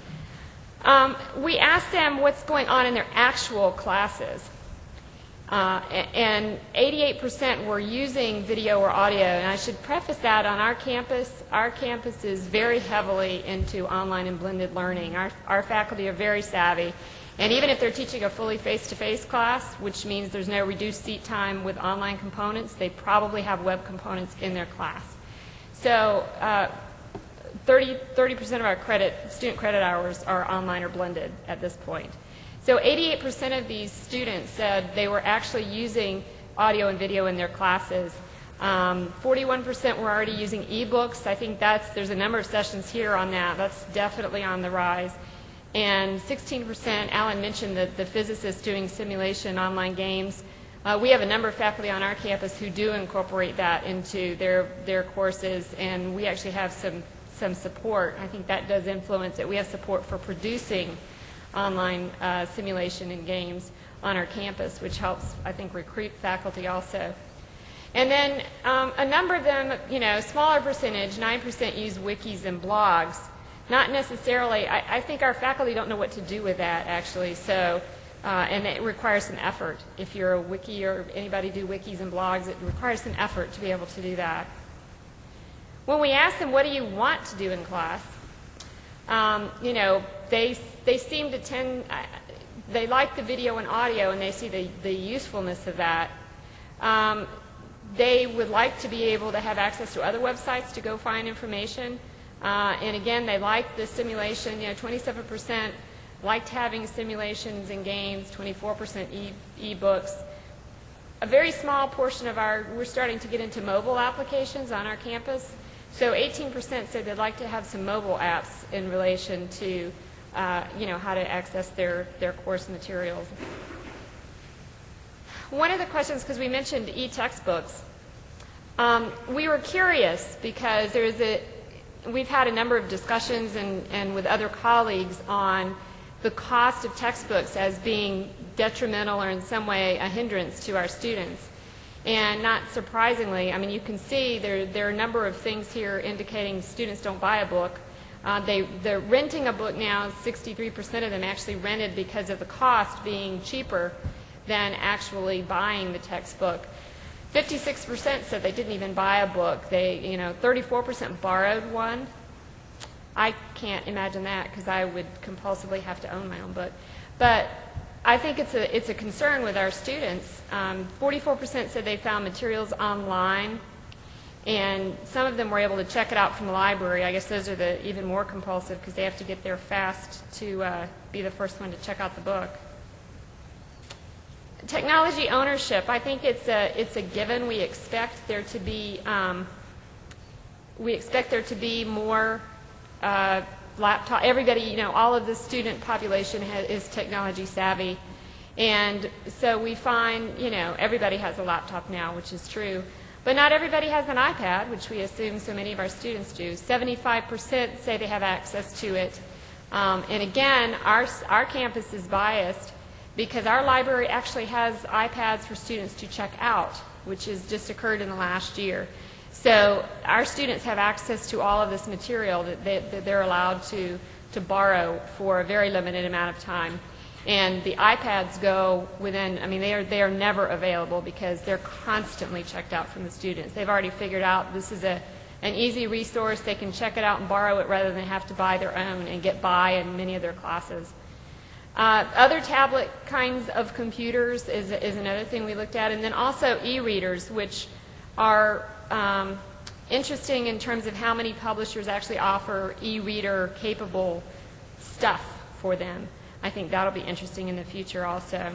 Um, we asked them what's going on in their actual classes. Uh, and eighty-eight percent were using video or audio. And I should preface that on our campus, our campus is very heavily into online and blended learning. Our, our faculty are very savvy. And even if they're teaching a fully face-to-face class, which means there's no reduced seat time with online components, they probably have web components in their class. So uh, thirty percent of our credit, student credit hours are online or blended at this point. So eighty-eight percent of these students said they were actually using audio and video in their classes. Um, forty-one percent were already using ebooks. I think that's, there's a number of sessions here on that. That's definitely on the rise. And sixteen percent, Alan mentioned that the physicists doing simulation online games. Uh, we have a number of faculty on our campus who do incorporate that into their, their courses, and we actually have some, some support. I think that does influence it. We have support for producing online uh, simulation and games on our campus, which helps, I think, recruit faculty also. And then um, a number of them, you know, smaller percentage, nine percent use wikis and blogs. Not necessarily, I, I think our faculty don't know what to do with that, actually, so, uh, and it requires some effort. If you're a wiki or anybody do wikis and blogs, it requires some effort to be able to do that. When we ask them, what do you want to do in class, um, you know, they, they seem to tend, they like the video and audio and they see the, the usefulness of that. Um, they would like to be able to have access to other websites to go find information. Uh, and again, they like the simulation. You know, twenty-seven percent liked having simulations and games, twenty-four percent e e-books. A very small portion of our, we're starting to get into mobile applications on our campus. So eighteen percent said they'd like to have some mobile apps in relation to, uh, you know, how to access their, their course materials. One of the questions, because we mentioned e-textbooks, um, we were curious because there's a, we've had a number of discussions and, and with other colleagues on the cost of textbooks as being detrimental or in some way a hindrance to our students. And not surprisingly, I mean, you can see there, there are a number of things here indicating students don't buy a book. Uh, they, they're renting a book now, sixty-three percent of them actually rented because of the cost being cheaper than actually buying the textbook. fifty-six percent said they didn't even buy a book. They, you know, thirty-four percent borrowed one. I can't imagine that because I would compulsively have to own my own book. But I think it's a, it's a concern with our students. Um, forty-four percent said they found materials online, and some of them were able to check it out from the library. I guess those are the even more compulsive because they have to get there fast to uh, be the first one to check out the book. Technology ownership, I think it's a, it's a given. We expect there to be, um, we expect there to be more uh, laptop, everybody, you know, all of the student population has, is technology savvy. And so we find, you know, everybody has a laptop now, which is true. But not everybody has an iPad, which we assume so many of our students do. seventy-five percent say they have access to it. Um, and again, our, our campus is biased because our library actually has iPads for students to check out, which has just occurred in the last year. So our students have access to all of this material that, they, that they're allowed to, to borrow for a very limited amount of time. And the iPads go within, I mean, they are, they are never available because they're constantly checked out from the students. They've already figured out this is a, an easy resource. They can check it out and borrow it rather than have to buy their own and get by in many of their classes. Uh, other tablet kinds of computers is, is another thing we looked at. And then also e-readers, which are um, interesting in terms of how many publishers actually offer e-reader capable stuff for them. I think that'll be interesting in the future also.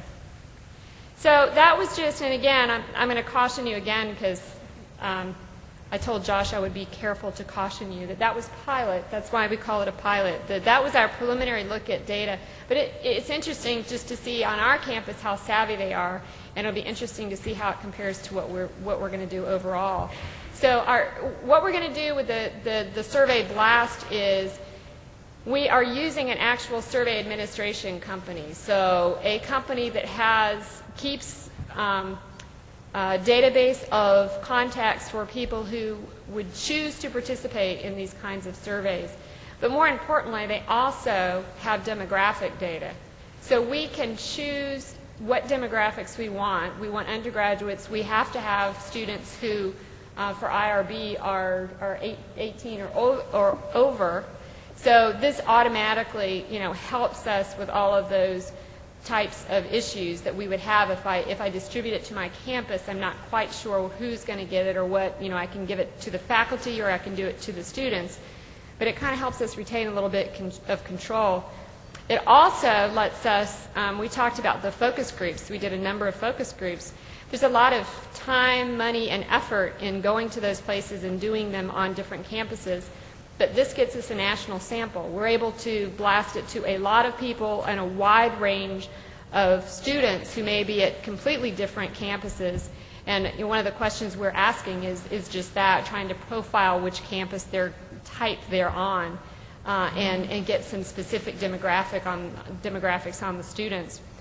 So that was just, and again, I'm, I'm going to caution you again because um, I told Josh I would be careful to caution you that that was pilot. That's why we call it a pilot. That, that was our preliminary look at data. But it, it's interesting just to see on our campus how savvy they are, and it'll be interesting to see how it compares to what we're, what we're going to do overall. So our, what we're going to do with the, the, the Survey Blast is we are using an actual survey administration company. So a company that has, keeps um, a database of contacts for people who would choose to participate in these kinds of surveys. But more importantly, they also have demographic data. So we can choose what demographics we want. We want undergraduates. We have to have students who, uh, for I R B, are, are eight, eighteen or, o or over. So this automatically, you know, helps us with all of those types of issues that we would have if I, if I distribute it to my campus. I'm not quite sure who's going to get it or what, you know, I can give it to the faculty or I can do it to the students. But it kind of helps us retain a little bit con of control. It also lets us, um, we talked about the focus groups. We did a number of focus groups. There's a lot of time, money, and effort in going to those places and doing them on different campuses. But this gets us a national sample. We're able to blast it to a lot of people and a wide range of students who may be at completely different campuses. And you know, one of the questions we're asking is, is just that, trying to profile which campus they're type they're on uh, and, and get some specific demographic on, demographics on the students.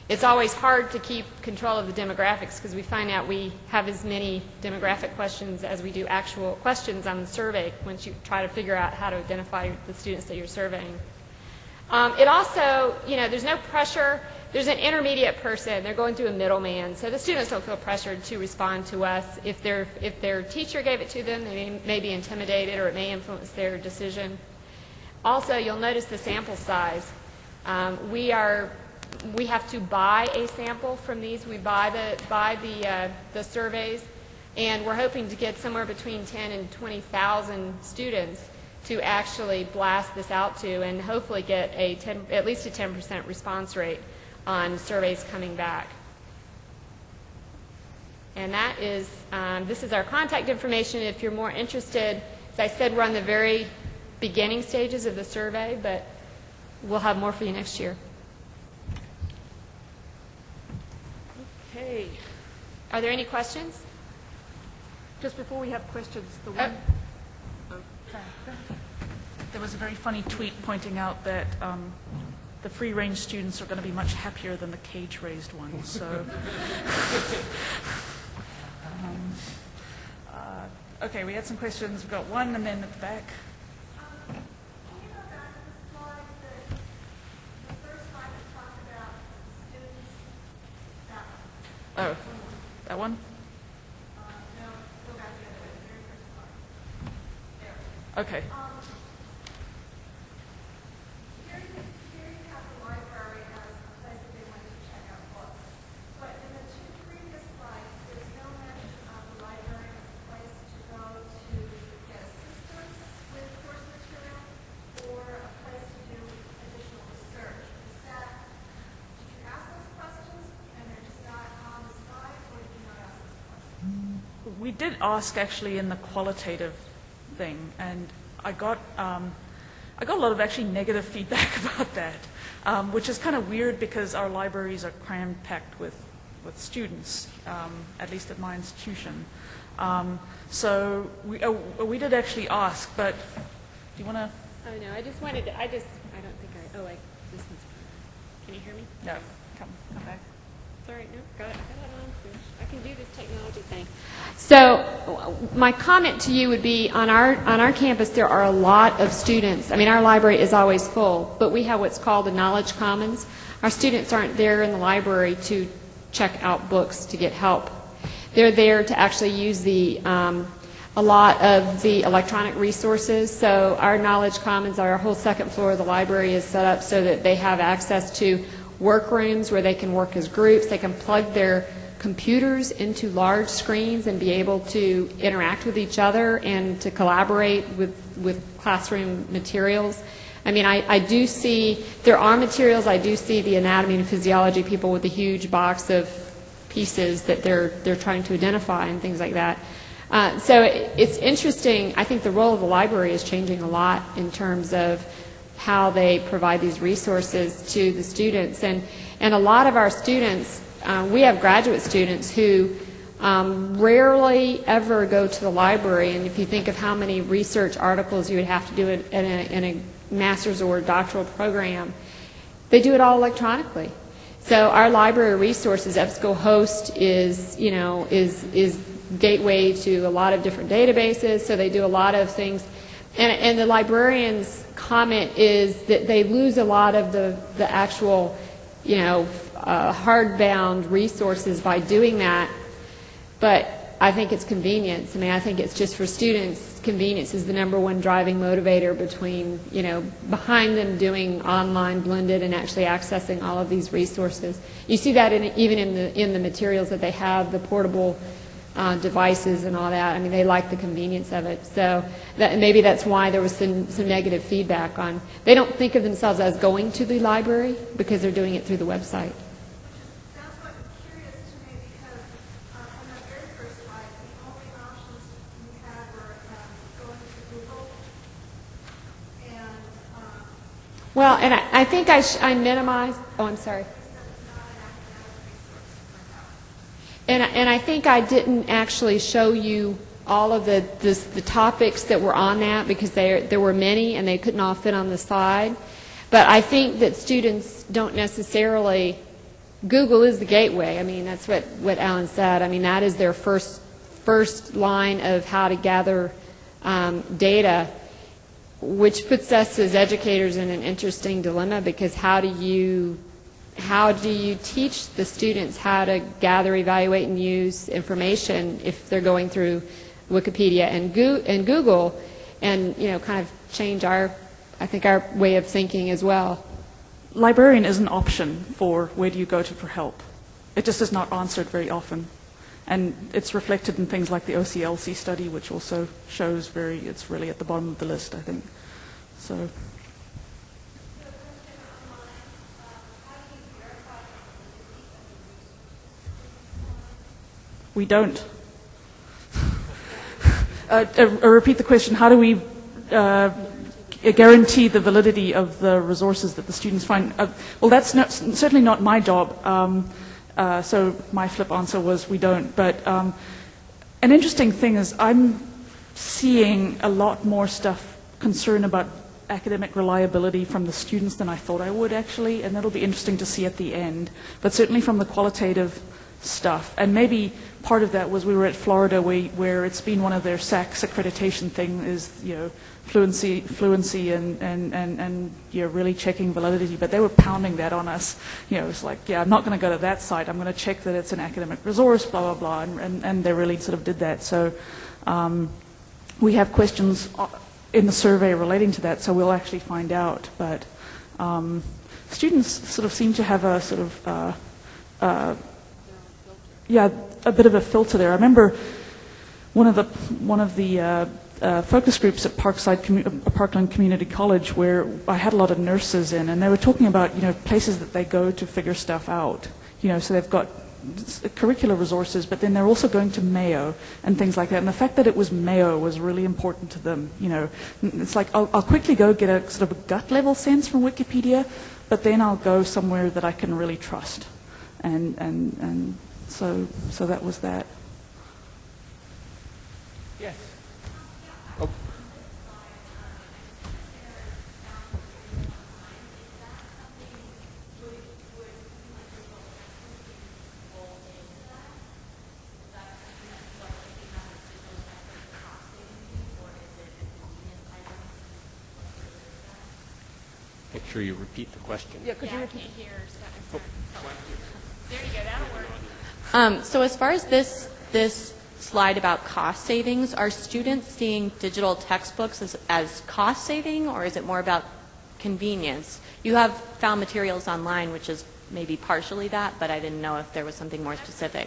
it's always hard to keep control of the demographics because we find out we have as many demographic questions as we do actual questions on the survey once you try to figure out how to identify the students that you're surveying. Um, it also, you know, there's no pressure. There's an intermediate person. They're going through a middleman. So the students don't feel pressured to respond to us. If, their if their teacher gave it to them, they may, may be intimidated or it may influence their decision. Also, you'll notice the sample size. Um, we are, we have to buy a sample from these. We buy the, buy the, uh, the surveys, and we're hoping to get somewhere between ten and twenty thousand students to actually blast this out to and hopefully get a ten, at least a ten percent response rate on surveys coming back. And that is, um, this is our contact information if you're more interested. As I said, we're on the very beginning stages of the survey, but we'll have more for you next year. Okay. Are there any questions? Just before we have questions, the one... Oh, sorry. There was a very funny tweet pointing out that um, the free-range students are going to be much happier than the cage-raised ones. So, um, uh, okay, we had some questions. We've got one, and then at the back. Um, can you go back to the slide that the first slide that talked about students? That one. Oh, that one? Uh, no, go back the other way. The very first slide. There. Okay. Um, here, you, here you have the library as a place that they went to check out books. But in the two previous slides, there's no mention of the library as a place to go to get assistance with course material or a place to do additional research. Is that, did you ask those questions and they're just not on the slide, or did you not ask those questions? We did ask actually in the qualitative thing, and I got um, I got a lot of actually negative feedback about that, um, which is kind of weird because our libraries are cram packed with with students, um, at least at my institution. Um, so we oh, we did actually ask, but do you want to? Oh, no, I just wanted to, I just, I don't think I, oh, wait, this one's, can you hear me? No, come come back. Sorry, no, got it, got it on. I can do this technology thing. So my comment to you would be on our on our campus there are a lot of students. I mean, our library is always full, but we have what's called the Knowledge Commons. Our students aren't there in the library to check out books to get help. They're there to actually use the um, a lot of the electronic resources. So our Knowledge Commons, our whole second floor of the library is set up so that they have access to workrooms where they can work as groups. They can plug their computers into large screens and be able to interact with each other and to collaborate with, with classroom materials. I mean, I, I do see, there are materials, I do see the anatomy and physiology people with a huge box of pieces that they're, they're trying to identify and things like that. Uh, so it, it's interesting. I think the role of the library is changing a lot in terms of how they provide these resources to the students. And, and a lot of our students, uh, we have graduate students who um, rarely ever go to the library. And if you think of how many research articles you would have to do in, in, a, in a master's or doctoral program, they do it all electronically. So our library resources, EBSCOhost is, you know, is, is gateway to a lot of different databases, so they do a lot of things. And, and the librarian's comment is that they lose a lot of the, the actual, you know, uh, hardbound resources by doing that. But I think it's convenience. I mean, I think it's just for students, convenience is the number one driving motivator between, you know, behind them doing online blended and actually accessing all of these resources. You see that in, even in the, in the materials that they have, the portable Uh, devices and all that. I mean, they like the convenience of it. So that, maybe that's why there was some, some negative feedback on. They don't think of themselves as going to the library because they're doing it through the website. That's what was curious to me because uh, on that very first slide, the only options we had were um, going to Google and um, Well, and I, I think I, sh I minimized. Oh, I'm sorry. And, and I think I didn't actually show you all of the, the, the topics that were on that because there, there were many and they couldn't all fit on the slide. But I think that students don't necessarily Google is the gateway. I mean, that's what, what Alan said. I mean, that is their first, first line of how to gather um, data, which puts us as educators in an interesting dilemma, because how do you how do you teach the students how to gather, evaluate, and use information if they're going through Wikipedia and, Go and Google, and you know, kind of change our, I think, our way of thinking as well. Librarian is an option for where do you go to for help. It just is not answered very often. And it's reflected in things like the O C L C study, which also shows very, it's really at the bottom of the list, I think. So. We don't. uh, uh, repeat the question, how do we uh, guarantee the validity of the resources that the students find? Uh, well, that's not, certainly not my job. Um, uh, so my flip answer was we don't. But um, an interesting thing is I'm seeing a lot more stuff concerned about academic reliability from the students than I thought I would, actually, and that'll be interesting to see at the end. But certainly from the qualitative stuff, and maybe part of that was we were at Florida, where, where it's been one of their S A C S accreditation thing is, you know, fluency, fluency, and and and and you're really checking validity. But they were pounding that on us. You know, it's like, yeah, I'm not going to go to that site. I'm going to check that it's an academic resource, blah blah blah, and and, and they really sort of did that. So um, we have questions in the survey relating to that, so we'll actually find out. But um, students sort of seem to have a sort of uh, uh, yeah, a bit of a filter there. I remember one of the one of the uh, uh, focus groups at Parkside Commu uh, Parkland Community College, where I had a lot of nurses in, and they were talking about, you know, places that they go to figure stuff out. You know, so they've got curricular resources, but then they're also going to Mayo and things like that. And the fact that it was Mayo was really important to them. You know, it's like I'll, I'll quickly go get a sort of a gut level sense from Wikipedia, but then I'll go somewhere that I can really trust, and and and. So, so that was that. Yes. Oh. Make sure you repeat the question. Yeah, could Yeah, you I repeat? can't hear. So, there you go. That'll work. Um, so as far as this this slide about cost savings, are students seeing digital textbooks as, as cost saving, or is it more about convenience? You have found materials online, which is maybe partially that, but I didn't know if there was something more specific.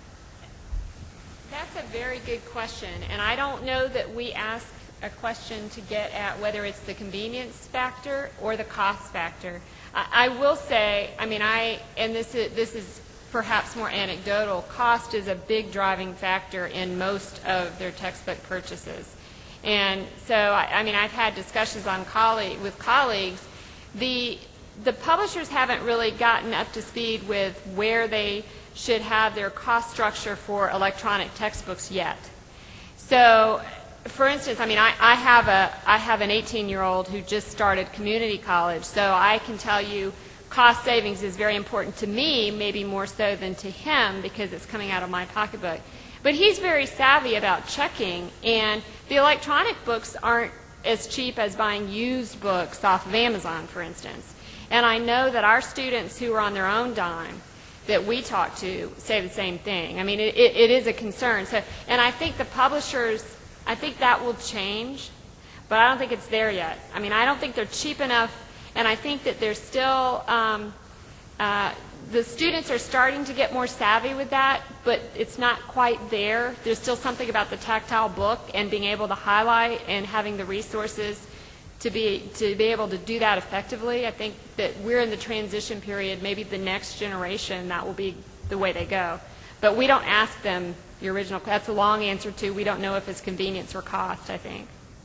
That's a very good question, and I don't know that we ask a question to get at whether it's the convenience factor or the cost factor. I, I will say, I mean, I, and this is, this is perhaps more anecdotal, cost is a big driving factor in most of their textbook purchases. And so, I, I mean, I've had discussions on colleague, with colleagues. The, the publishers haven't really gotten up to speed with where they should have their cost structure for electronic textbooks yet. So, for instance, I mean, I, I have a I have an eighteen-year-old who just started community college, so I can tell you cost savings is very important to me, maybe more so than to him because it's coming out of my pocketbook. But he's very savvy about checking, and the electronic books aren't as cheap as buying used books off of Amazon, for instance. And I know that our students who are on their own dime that we talk to say the same thing. I mean, it, it, it is a concern. So, and I think the publishers, I think that will change, but I don't think it's there yet. I mean, I don't think they're cheap enough. And I think that there's still, um, uh, the students are starting to get more savvy with that, but it's not quite there. There's still something about the tactile book and being able to highlight and having the resources to be, to be able to do that effectively. I think that we're in the transition period. Maybe the next generation, that will be the way they go. But we don't ask them the original. That's a long answer to, we don't know if it's convenience or cost, I think.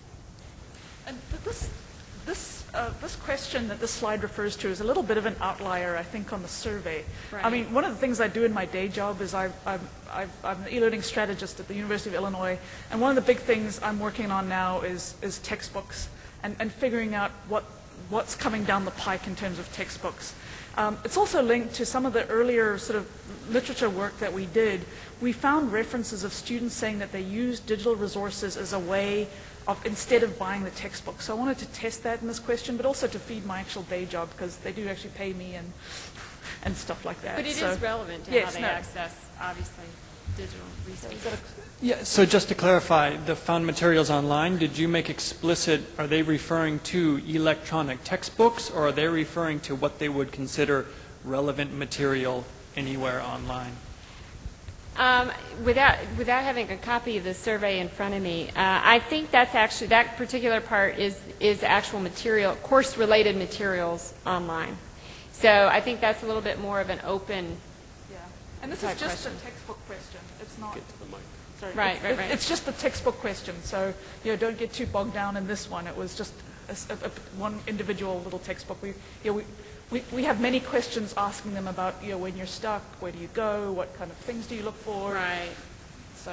And this, this Uh, this question that this slide refers to is a little bit of an outlier, I think, on the survey. Right. I mean, one of the things I do in my day job is I, I'm, I've, I'm an e-learning strategist at the University of Illinois, and one of the big things I'm working on now is, is textbooks and, and figuring out what, what's coming down the pike in terms of textbooks. Um, it's also linked to some of the earlier sort of literature work that we did. We found references of students saying that they use digital resources as a way of, instead of buying the textbook. So I wanted to test that in this question, but also to feed my actual day job, because they do actually pay me and and stuff like that. But it so, is relevant to yes, how they no. access, obviously, digital resources. Yeah, so just to clarify, the found materials online, did you make explicit, are they referring to electronic textbooks, or are they referring to what they would consider relevant material anywhere online? Um, without without having a copy of the survey in front of me, uh, I think that's actually, that particular part is is actual material, course-related materials online. So I think that's a little bit more of an open. Yeah, and this type is just question. a textbook question. It's not. Sorry, Right, it's, right, it- right. It's just the textbook question. So you know, don't get too bogged down in this one. It was just a s- a- a- one individual little textbook. We, you know, we, we we have many questions asking them about, you know, when you're stuck, where do you go, what kind of things do you look for? Right. So.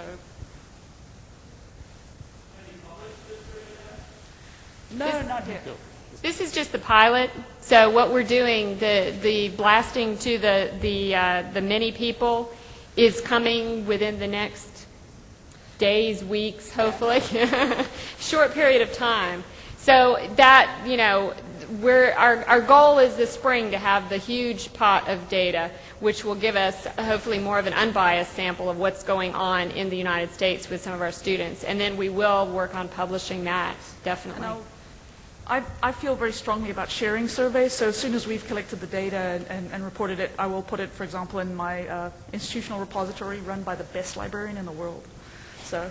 No, not yet. This is just the pilot. So what we're doing, the the blasting to the the uh, the many people, is coming within the next days, weeks, hopefully, short period of time. So that, you know, we're our our goal is this spring to have the huge pot of data, which will give us hopefully more of an unbiased sample of what's going on in the United States with some of our students, and then we will work on publishing that definitely. And I'll- I, I feel very strongly about sharing surveys, so as soon as we've collected the data and, and, and reported it, I will put it, for example, in my uh, institutional repository run by the best librarian in the world. So,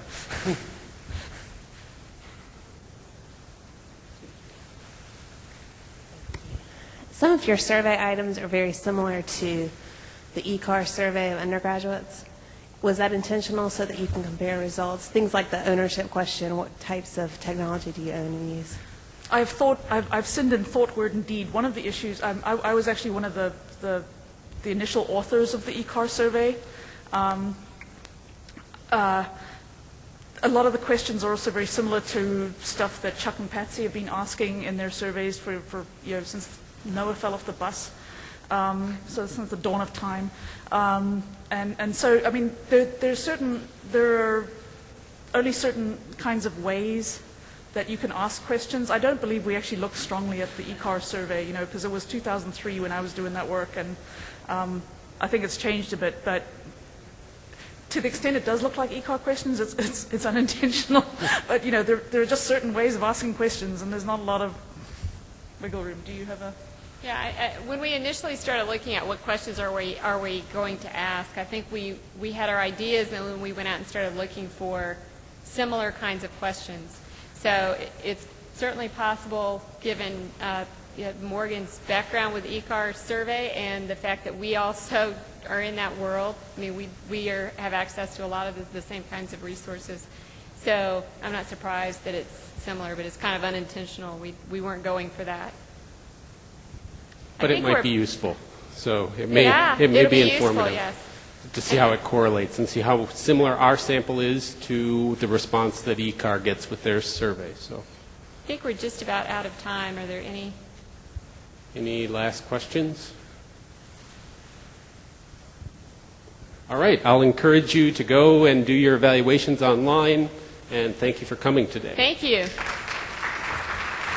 Some of your survey items are very similar to the E C A R survey of undergraduates. Was that intentional so that you can compare results? Things like the ownership question, what types of technology do you own and use? I've thought, I've, I've sinned in thought, word, and deed. One of the issues, um, I, I was actually one of the, the, the initial authors of the E C A R survey. Um, uh, a lot of the questions are also very similar to stuff that Chuck and Patsy have been asking in their surveys for, for you know, since Noah fell off the bus. Um, so since the dawn of time. Um, and, and so, I mean, there, there's certain, there are only certain kinds of ways that you can ask questions. I don't believe we actually looked strongly at the E C A R survey, you know, because it was two thousand three when I was doing that work, and um, I think it's changed a bit, but to the extent it does look like E C A R questions, it's, it's, it's unintentional. But, you know, there, there are just certain ways of asking questions, and there's not a lot of wiggle room. Do you have a... Yeah, I, I, when we initially started looking at what questions are we are we going to ask, I think we, we had our ideas, and then we went out and started looking for similar kinds of questions. So it, it's certainly possible, given uh, you know, Morgan's background with the E C A R survey and the fact that we also are in that world. I mean, we, we are, have access to a lot of the, the same kinds of resources. So I'm not surprised that it's similar, but it's kind of unintentional. We, we weren't going for that. I But it think might we're- be useful. So it may, Yeah, it may it'll be be useful, informative yes. to see how it correlates and see how similar our sample is to the response that E C A R gets with their survey. So, I think we're just about out of time. Are there any? any last questions? All right, I'll encourage you to go and do your evaluations online, and thank you for coming today. Thank you.